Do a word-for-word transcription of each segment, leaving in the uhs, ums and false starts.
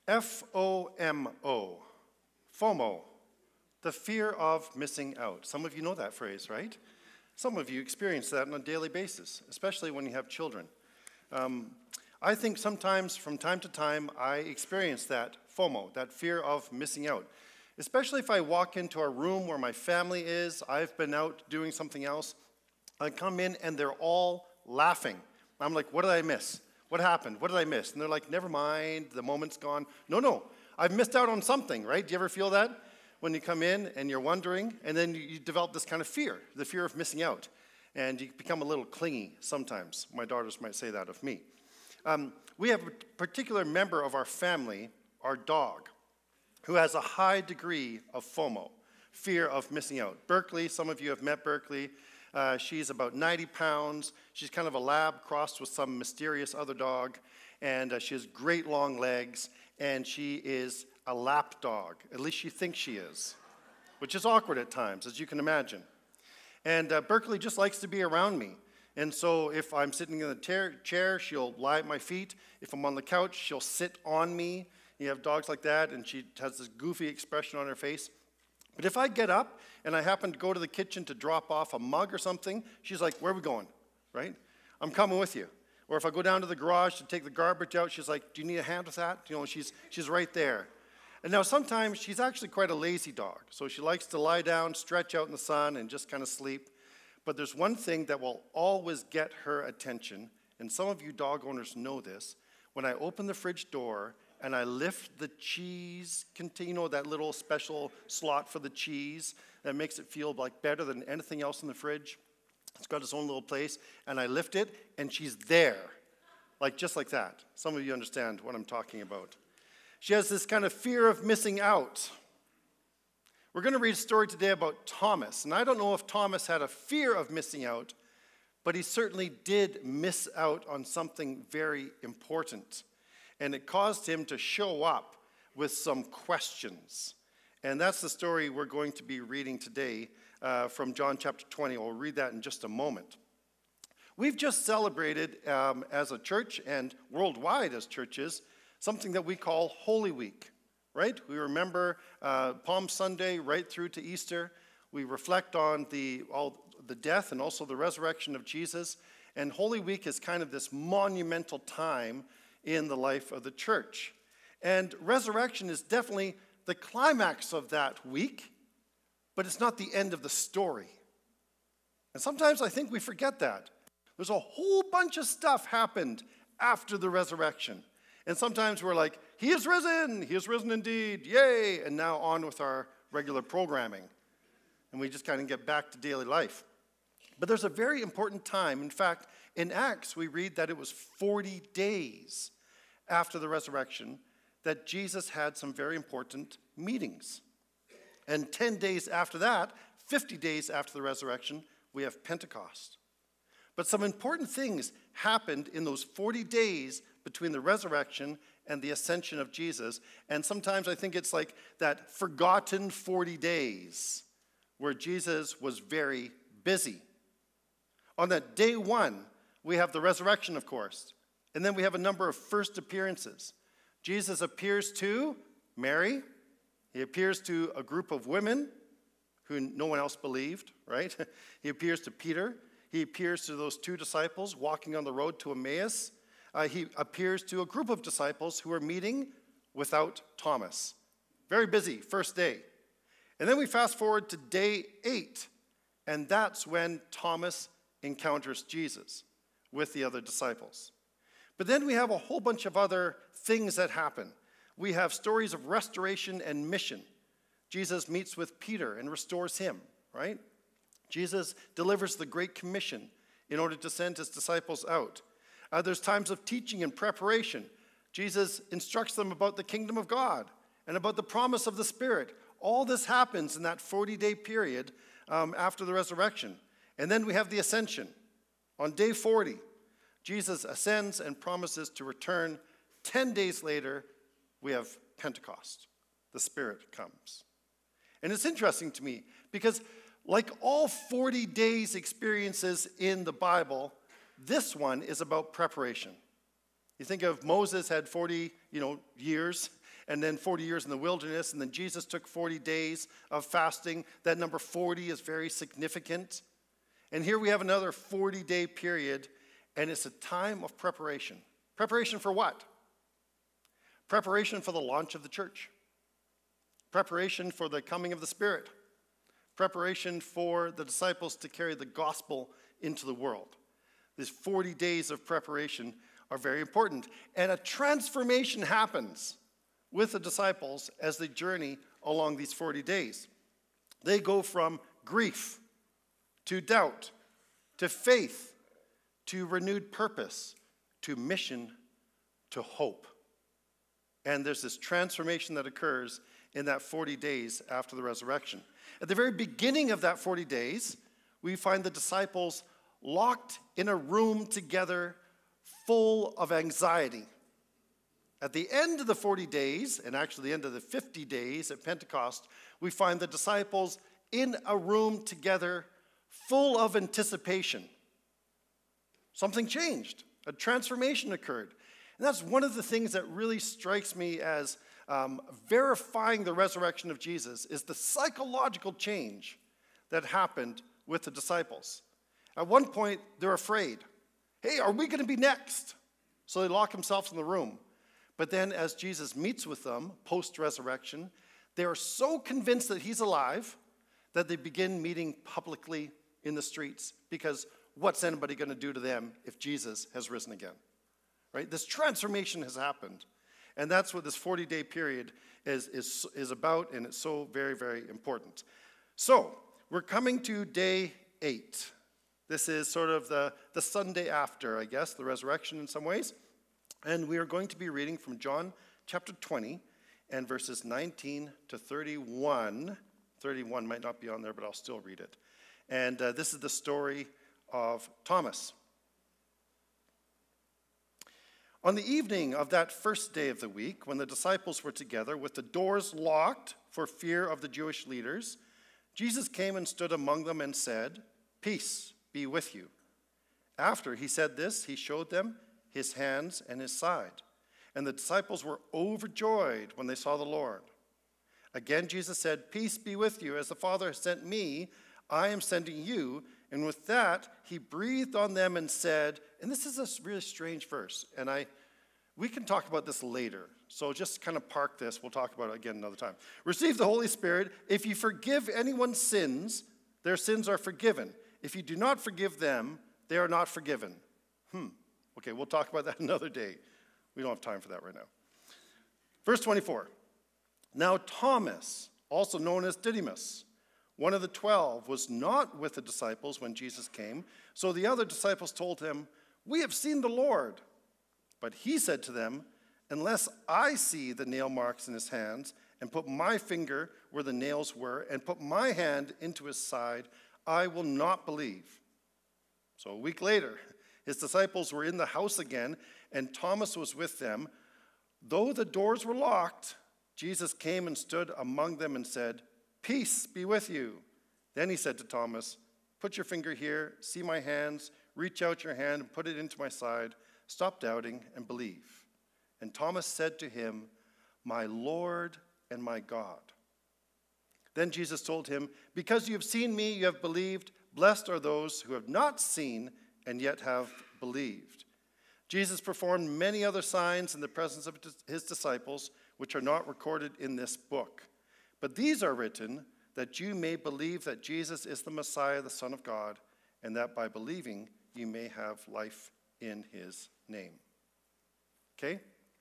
F O M O, FOMO, the fear of missing out. Some of you know that phrase, right? Some of you experience that on a daily basis, especially when you have children. Um, I think sometimes, from time to time, I experience that FOMO, that fear of missing out. Especially if I walk into a room where my family is, I've been out doing something else, I come in and they're all laughing. I'm like, what did I miss? What happened? What did I miss? And they're like, never mind, the moment's gone. No, no, I've missed out on something, right? Do you ever feel that? When you come in and you're wondering, and then you, you develop this kind of fear, the fear of missing out. And you become a little clingy sometimes. My daughters might say that of me. Um, we have a particular member of our family, our dog, who has a high degree of FOMO, fear of missing out. Berkeley, some of you have met Berkeley. Uh, she's about ninety pounds. She's kind of a lab crossed with some mysterious other dog. And uh, she has great long legs. And she is a lap dog. At least she thinks she is, which is awkward at times, as you can imagine. And uh, Berkeley just likes to be around me. And so if I'm sitting in the chair, chair, she'll lie at my feet. If I'm on the couch, she'll sit on me. You have dogs like that, and she has this goofy expression on her face. But if I get up and I happen to go to the kitchen to drop off a mug or something, she's like, where are we going, right? I'm coming with you. Or if I go down to the garage to take the garbage out, she's like, do you need a hand with that? You know, she's, she's right there. And now sometimes she's actually quite a lazy dog. So she likes to lie down, stretch out in the sun, and just kind of sleep. But there's one thing that will always get her attention, and some of you dog owners know this. When I open the fridge door and I lift the cheese container, you know, that little special slot for the cheese that makes it feel like better than anything else in the fridge. It's got its own little place, and I lift it, and she's there, like just like that. Some of you understand what I'm talking about. She has this kind of fear of missing out. We're going to read a story today about Thomas, and I don't know if Thomas had a fear of missing out, but he certainly did miss out on something very important, and it caused him to show up with some questions. And that's the story we're going to be reading today uh, from John chapter twenty. We'll read that in just a moment. We've just celebrated um, as a church and worldwide as churches something that we call Holy Week, right? We remember uh, Palm Sunday right through to Easter. We reflect on the, all, the death and also the resurrection of Jesus. And Holy Week is kind of this monumental time in the life of the church. And resurrection is definitely the climax of that week, but it's not the end of the story. And sometimes I think we forget that. There's a whole bunch of stuff happened after the resurrection. And sometimes we're like, he is risen, he is risen indeed, yay, and now on with our regular programming. And we just kind of get back to daily life. But there's a very important time. In fact, in Acts, we read that it was forty days after the resurrection that Jesus had some very important meetings. And ten days after that, fifty days after the resurrection, we have Pentecost. But some important things happened in those forty days between the resurrection and the ascension of Jesus. And sometimes I think it's like that forgotten forty days where Jesus was very busy. On that day one, we have the resurrection, of course. And then we have a number of first appearances. Jesus appears to Mary. He appears to a group of women who no one else believed, right? He appears to Peter. He appears to those two disciples walking on the road to Emmaus. Uh, he appears to a group of disciples who are meeting without Thomas. Very busy, first day. And then we fast forward to day eight, and that's when Thomas encounters Jesus with the other disciples. But then we have a whole bunch of other things that happen. We have stories of restoration and mission. Jesus meets with Peter and restores him, right? Jesus delivers the Great Commission in order to send his disciples out. Uh, there's times of teaching and preparation. Jesus instructs them about the kingdom of God and about the promise of the Spirit. All this happens in that forty-day period um, after the resurrection. And then we have the ascension. On day forty, Jesus ascends and promises to return. Ten days later, we have Pentecost. The Spirit comes. And it's interesting to me because like all forty days experiences in the Bible, this one is about preparation. You think of Moses had forty, you know, years, and then forty years in the wilderness, and then Jesus took forty days of fasting. That number forty is very significant. And here we have another forty-day period, and it's a time of preparation. Preparation for what? Preparation for the launch of the church. Preparation for the coming of the Spirit. Preparation for the disciples to carry the gospel into the world. These forty days of preparation are very important. And a transformation happens with the disciples as they journey along these forty days. They go from grief to doubt, to faith, to renewed purpose, to mission, to hope. And there's this transformation that occurs in that forty days after the resurrection. At the very beginning of that forty days, we find the disciples locked in a room together full of anxiety. At the end of the forty days, and actually the end of the fifty days at Pentecost, we find the disciples in a room together full of anticipation. Something changed. A transformation occurred. And that's one of the things that really strikes me as um, verifying the resurrection of Jesus, is the psychological change that happened with the disciples. At one point, they're afraid. Hey, are we going to be next? So they lock themselves in the room. But then as Jesus meets with them post-resurrection, they are so convinced that he's alive that they begin meeting publicly in the streets, because what's anybody going to do to them if Jesus has risen again? Right? This transformation has happened. And that's what this forty-day period is, is, is about, and it's so very, very important. So, we're coming to day eight. This is sort of the, the Sunday after, I guess, the resurrection in some ways. And we are going to be reading from John chapter twenty and verses nineteen to thirty-one. thirty-one might not be on there, but I'll still read it. And uh, this is the story of Thomas. On the evening of that first day of the week, when the disciples were together with the doors locked for fear of the Jewish leaders, Jesus came and stood among them and said, "Peace be with you." After he said this, he showed them his hands and his side. And the disciples were overjoyed when they saw the Lord. Again, Jesus said, "Peace be with you. As the Father has sent me, I am sending you." And with that, he breathed on them and said, and this is a really strange verse, and I, we can talk about this later. So just kind of park this. We'll talk about it again another time. "Receive the Holy Spirit. If you forgive anyone's sins, their sins are forgiven. If you do not forgive them, they are not forgiven." Hmm. Okay, we'll talk about that another day. We don't have time for that right now. Verse twenty-four. "Now Thomas, also known as Didymus, one of the twelve, was not with the disciples when Jesus came. So the other disciples told him, 'We have seen the Lord.' But he said to them, 'Unless I see the nail marks in his hands, and put my finger where the nails were, and put my hand into his side, I will not believe.' So a week later, his disciples were in the house again, and Thomas was with them. Though the doors were locked, Jesus came and stood among them and said, 'Peace be with you.' Then he said to Thomas, 'Put your finger here, see my hands, reach out your hand and put it into my side. Stop doubting and believe.' And Thomas said to him, 'My Lord and my God.' Then Jesus told him, 'Because you have seen me, you have believed. Blessed are those who have not seen and yet have believed.' Jesus performed many other signs in the presence of his disciples, which are not recorded in this book. But these are written that you may believe that Jesus is the Messiah, the Son of God, and that by believing you may have life in his name." Okay?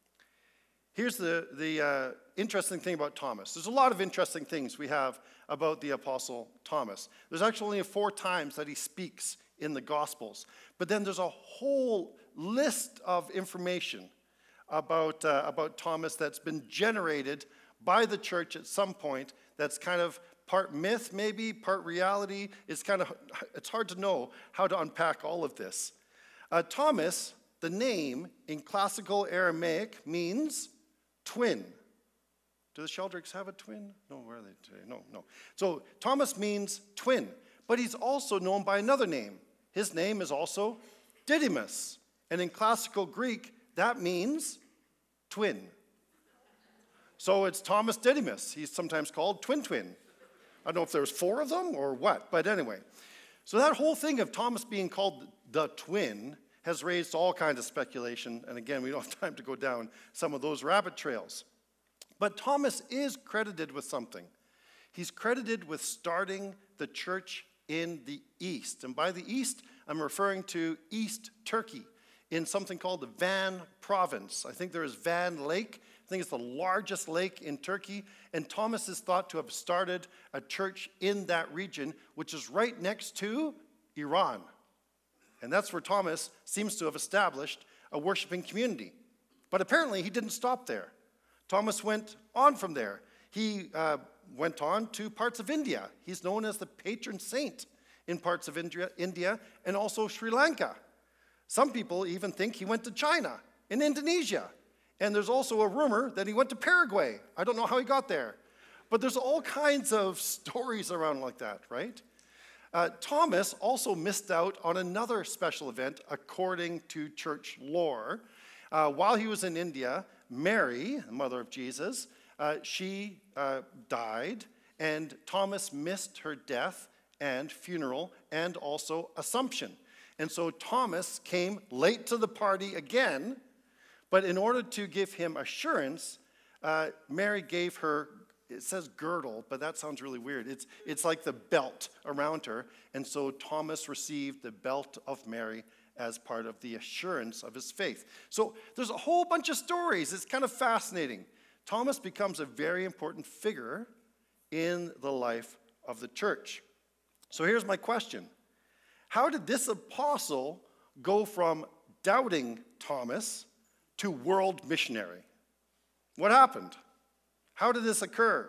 Here's the, the uh, interesting thing about Thomas. There's a lot of interesting things we have about the Apostle Thomas. There's actually only four times that he speaks in the Gospels. But then there's a whole list of information about, uh, about Thomas that's been generated by the church at some point that's kind of part myth maybe, part reality. It's kind of, it's hard to know how to unpack all of this. Uh, Thomas, the name in classical Aramaic means twin. Do the Sheldricks have a twin? No, where are they today? No, no. So Thomas means twin, but he's also known by another name. His name is also Didymus. And in classical Greek, that means twin. So it's Thomas Didymus. He's sometimes called Twin Twin. I don't know if there's four of them or what, but anyway. So that whole thing of Thomas being called the twin has raised all kinds of speculation. And again, we don't have time to go down some of those rabbit trails. But Thomas is credited with something. He's credited with starting the church in the East. And by the East, I'm referring to East Turkey in something called the Van province. I think there is Van Lake. I think it's the largest lake in Turkey. And Thomas is thought to have started a church in that region, which is right next to Iran. And that's where Thomas seems to have established a worshiping community. But apparently he didn't stop there. Thomas went on from there. He uh, went on to parts of India. He's known as the patron saint in parts of India, India and also Sri Lanka. Some people even think he went to China and Indonesia. And there's also a rumor that he went to Paraguay. I don't know how he got there. But there's all kinds of stories around like that, right? Uh, Thomas also missed out on another special event according to church lore. Uh, while he was in India, Mary, the mother of Jesus, uh, she uh, died, and Thomas missed her death and funeral and also Assumption. And so Thomas came late to the party again, but in order to give him assurance, uh, Mary gave her, it says girdle, but that sounds really weird. It's, it's like the belt around her. And so Thomas received the belt of Mary as part of the assurance of his faith. So there's a whole bunch of stories. It's kind of fascinating. Thomas becomes a very important figure in the life of the church. So here's my question. How did this apostle go from doubting Thomas to world missionary? What happened? How did this occur?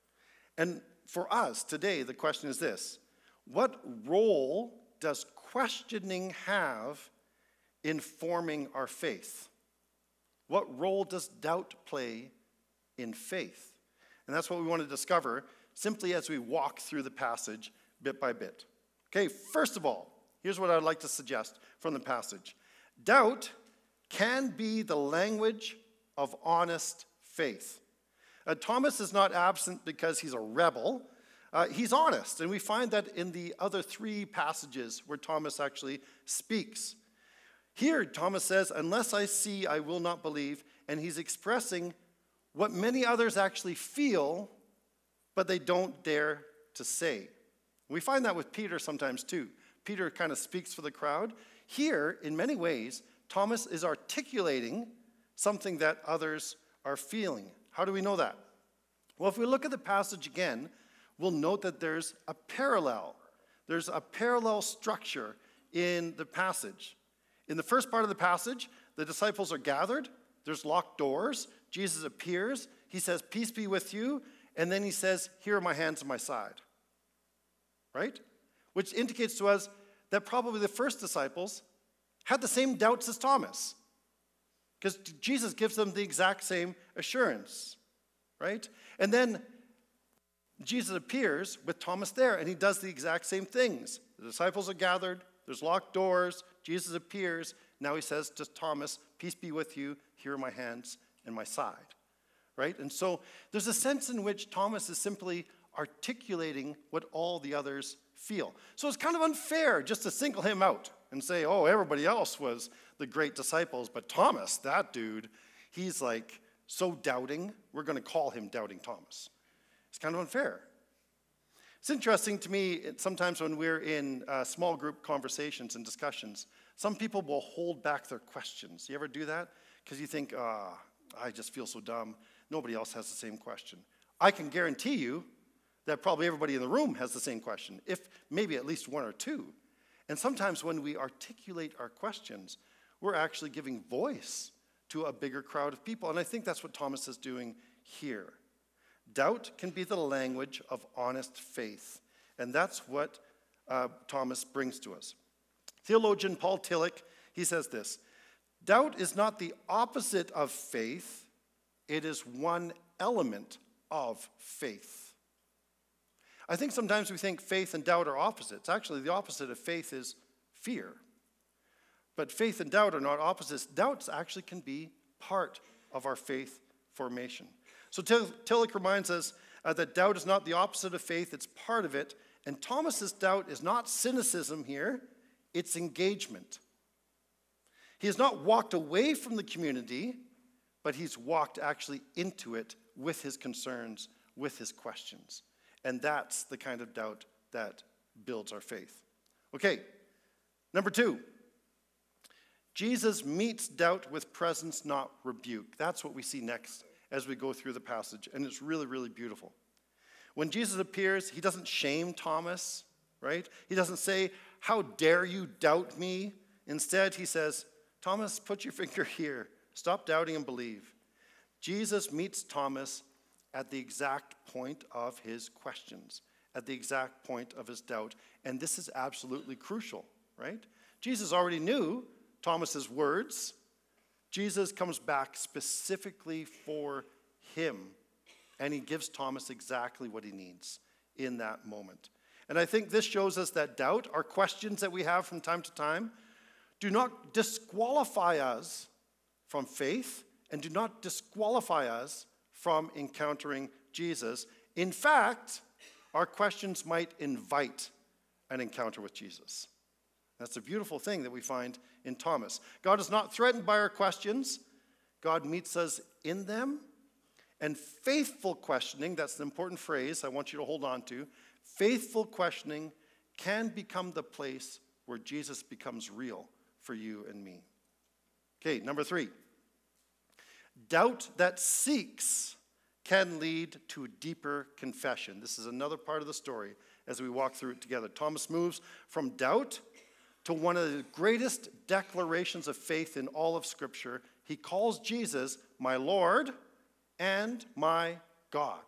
And for us today, the question is this. What role does questioning have in forming our faith? What role does doubt play in faith? And that's what we want to discover simply as we walk through the passage bit by bit. Okay, first of all, here's what I'd like to suggest from the passage. Doubt can be the language of honest faith. Uh, Thomas is not absent because he's a rebel. Uh, he's honest, and we find that in the other three passages where Thomas actually speaks. Here, Thomas says, unless I see, I will not believe, and he's expressing what many others actually feel, but they don't dare to say. We find that with Peter sometimes too. Peter kind of speaks for the crowd. Here, in many ways, Thomas is articulating something that others are feeling. How do we know that? Well, if we look at the passage again, we'll note that there's a parallel. There's a parallel structure in the passage. In the first part of the passage, the disciples are gathered. There's locked doors. Jesus appears. He says, peace be with you. And then he says, here are my hands and my side. Right? Which indicates to us that probably the first disciples had the same doubts as Thomas. Because Jesus gives them the exact same assurance. Right? And then Jesus appears with Thomas there, and he does the exact same things. The disciples are gathered. There's locked doors. Jesus appears. Now he says to Thomas, peace be with you. Here are my hands and my side. Right? And so there's a sense in which Thomas is simply articulating what all the others feel. So it's kind of unfair just to single him out and say, oh, everybody else was the great disciples, but Thomas, that dude, he's like so doubting, we're going to call him Doubting Thomas. It's kind of unfair. It's interesting to me, sometimes when we're in uh, small group conversations and discussions, some people will hold back their questions. You ever do that? Because you think, ah, oh, I just feel so dumb. Nobody else has the same question. I can guarantee you that probably everybody in the room has the same question, if maybe at least one or two. And sometimes when we articulate our questions, we're actually giving voice to a bigger crowd of people. And I think that's what Thomas is doing here. Doubt can be the language of honest faith. And that's what uh, Thomas brings to us. Theologian Paul Tillich, he says this, doubt is not the opposite of faith, it is one element of faith. I think sometimes we think faith and doubt are opposites. Actually, the opposite of faith is fear. But faith and doubt are not opposites. Doubts actually can be part of our faith formation. So Tillich reminds us uh, that doubt is not the opposite of faith, it's part of it. And Thomas's doubt is not cynicism here, it's engagement. He has not walked away from the community, but he's walked actually into it with his concerns, with his questions. And that's the kind of doubt that builds our faith. Okay, number two. Jesus meets doubt with presence, not rebuke. That's what we see next as we go through the passage, and it's really, really beautiful. When Jesus appears, he doesn't shame Thomas, right? He doesn't say, "How dare you doubt me?" Instead, he says, "Thomas, put your finger here. Stop doubting and believe." Jesus meets Thomas at the exact point of his questions, at the exact point of his doubt, and this is absolutely crucial, right? Jesus already knew Thomas's words. Jesus comes back specifically for him, and he gives Thomas exactly what he needs in that moment. And I think this shows us that doubt, our questions that we have from time to time, do not disqualify us from faith and do not disqualify us from encountering Jesus. In fact, our questions might invite an encounter with Jesus. That's a beautiful thing that we find in Thomas. God is not threatened by our questions. God meets us in them. And faithful questioning, that's the important phrase I want you to hold on to. Faithful questioning can become the place where Jesus becomes real for you and me. Okay, number three. Doubt that seeks can lead to deeper confession. This is another part of the story as we walk through it together. Thomas moves from doubt to one of the greatest declarations of faith in all of Scripture. He calls Jesus my Lord and my God.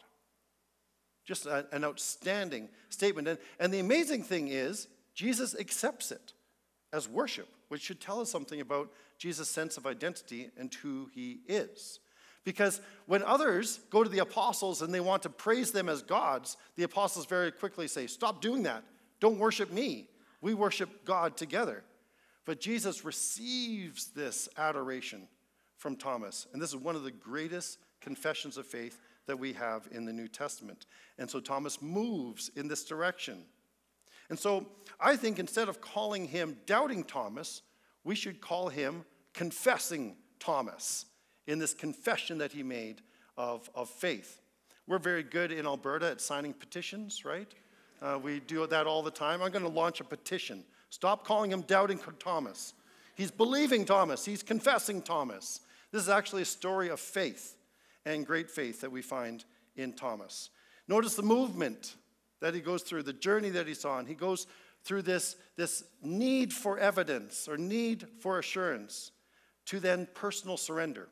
Just a, an outstanding statement. And, and the amazing thing is, Jesus accepts it as worship, which should tell us something about Jesus' sense of identity and who he is. Because when others go to the apostles and they want to praise them as gods, the apostles very quickly say, "Stop doing that. Don't worship me. We worship God together." But Jesus receives this adoration from Thomas. And this is one of the greatest confessions of faith that we have in the New Testament. And so Thomas moves in this direction. And so I think instead of calling him doubting Thomas, we should call him confessing Thomas in this confession that he made of, of faith. We're very good in Alberta at signing petitions, right? Uh, we do that all the time. I'm going to launch a petition. Stop calling him doubting Thomas. He's believing Thomas. He's confessing Thomas. This is actually a story of faith and great faith that we find in Thomas. Notice the movement that he goes through, the journey that he's on. He goes through this, this need for evidence or need for assurance to then personal surrender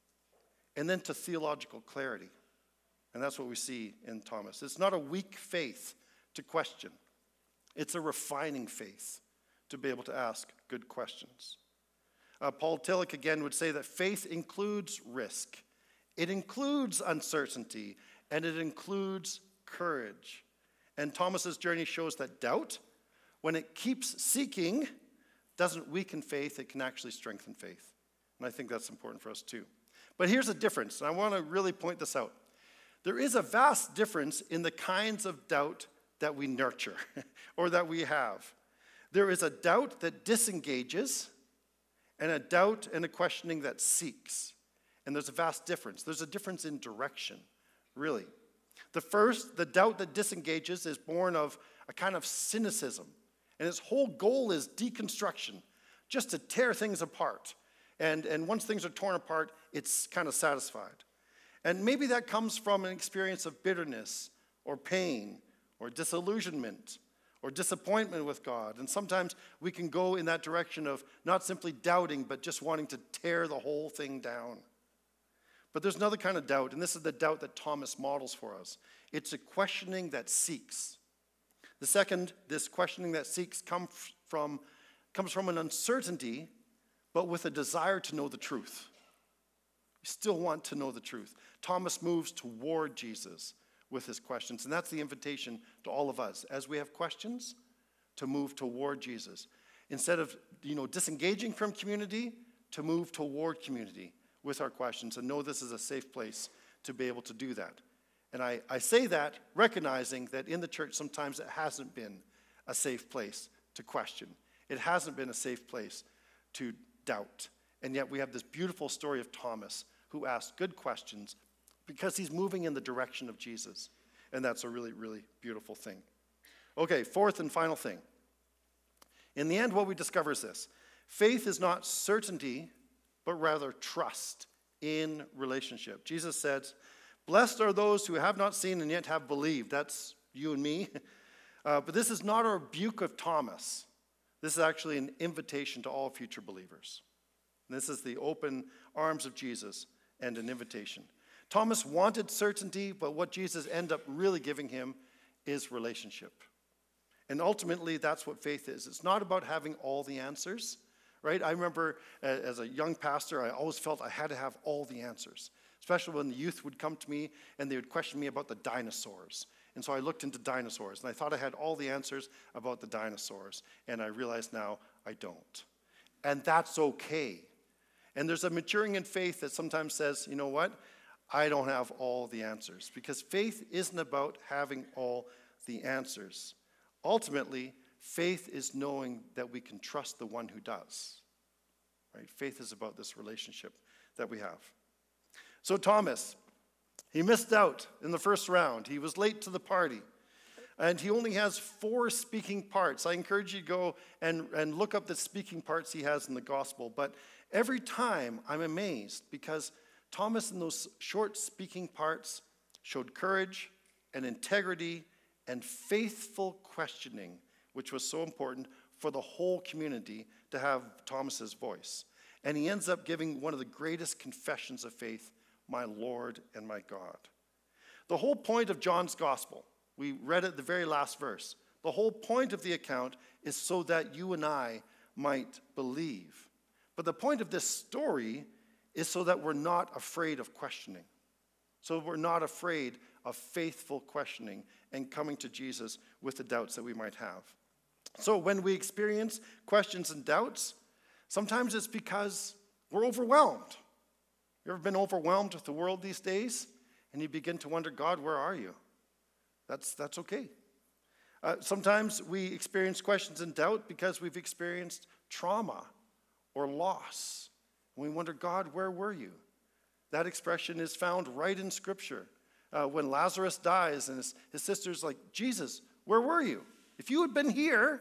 and then to theological clarity. And that's what we see in Thomas. It's not a weak faith to question. It's a refining faith to be able to ask good questions. Uh, Paul Tillich again would say that faith includes risk. It includes uncertainty, and it includes courage. And Thomas's journey shows that doubt, when it keeps seeking, doesn't weaken faith, it can actually strengthen faith. And I think that's important for us too. But here's a difference, and I want to really point this out. There is a vast difference in the kinds of doubt that we nurture or that we have. There is a doubt that disengages and a doubt and a questioning that seeks. And there's a vast difference. There's a difference in direction, really. The first, the doubt that disengages, is born of a kind of cynicism. And its whole goal is deconstruction, just to tear things apart. And, and once things are torn apart, it's kind of satisfied. And maybe that comes from an experience of bitterness or pain or disillusionment or disappointment with God. And sometimes we can go in that direction of not simply doubting, but just wanting to tear the whole thing down. But there's another kind of doubt, and this is the doubt that Thomas models for us. It's a questioning that seeks. The second, this questioning that seeks come from, comes from an uncertainty, but with a desire to know the truth. You still want to know the truth. Thomas moves toward Jesus with his questions, and that's the invitation to all of us, as we have questions, to move toward Jesus. Instead of, you know, disengaging from community, to move toward community with our questions and know this is a safe place to be able to do that. And I, I say that recognizing that in the church sometimes it hasn't been a safe place to question. It hasn't been a safe place to doubt. And yet we have this beautiful story of Thomas who asked good questions because he's moving in the direction of Jesus. And that's a really, really beautiful thing. Okay, fourth and final thing. In the end, what we discover is this. Faith is not certainty, but rather trust in relationship. Jesus said, blessed are those who have not seen and yet have believed. That's you and me. Uh, but this is not a rebuke of Thomas. This is actually an invitation to all future believers. And this is the open arms of Jesus and an invitation. Thomas wanted certainty, but what Jesus ended up really giving him is relationship. And ultimately, that's what faith is. It's not about having all the answers, right? I remember uh, as a young pastor, I always felt I had to have all the answers, especially when the youth would come to me and they would question me about the dinosaurs. And so I looked into dinosaurs, and I thought I had all the answers about the dinosaurs, and I realize now I don't. And that's okay. And there's a maturing in faith that sometimes says, you know what? I don't have all the answers, because faith isn't about having all the answers. Ultimately, faith is knowing that we can trust the one who does. Right? Faith is about this relationship that we have. So Thomas, he missed out in the first round. He was late to the party. And he only has four speaking parts. I encourage you to go and, and look up the speaking parts he has in the gospel. But every time I'm amazed because Thomas in those short speaking parts showed courage and integrity and faithful questioning, which was so important for the whole community to have Thomas's voice. And he ends up giving one of the greatest confessions of faith, my Lord and my God. The whole point of John's gospel, we read it the very last verse, the whole point of the account is so that you and I might believe. But the point of this story is so that we're not afraid of questioning. So we're not afraid of faithful questioning and coming to Jesus with the doubts that we might have. So when we experience questions and doubts, sometimes it's because we're overwhelmed. You ever been overwhelmed with the world these days? And you begin to wonder, God, where are you? That's, that's okay. Uh, sometimes we experience questions and doubt because we've experienced trauma or loss. And we wonder, God, where were you? That expression is found right in Scripture. Uh, when Lazarus dies and his, his sister's like, Jesus, where were you? If you had been here.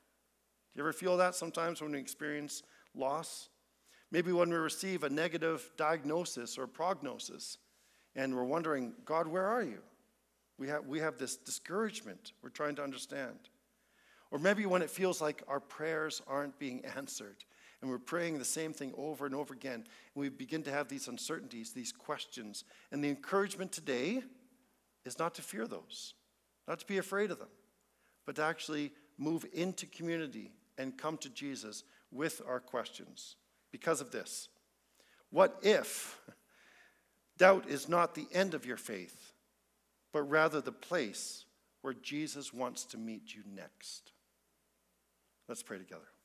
Do you ever feel that sometimes when we experience loss? Maybe when we receive a negative diagnosis or prognosis and we're wondering, God, where are you? We have, we have this discouragement we're trying to understand. Or maybe when it feels like our prayers aren't being answered and we're praying the same thing over and over again, and we begin to have these uncertainties, these questions. And the encouragement today is not to fear those, not to be afraid of them, but to actually move into community and come to Jesus with our questions. Because of this, what if doubt is not the end of your faith, but rather the place where Jesus wants to meet you next? Let's pray together.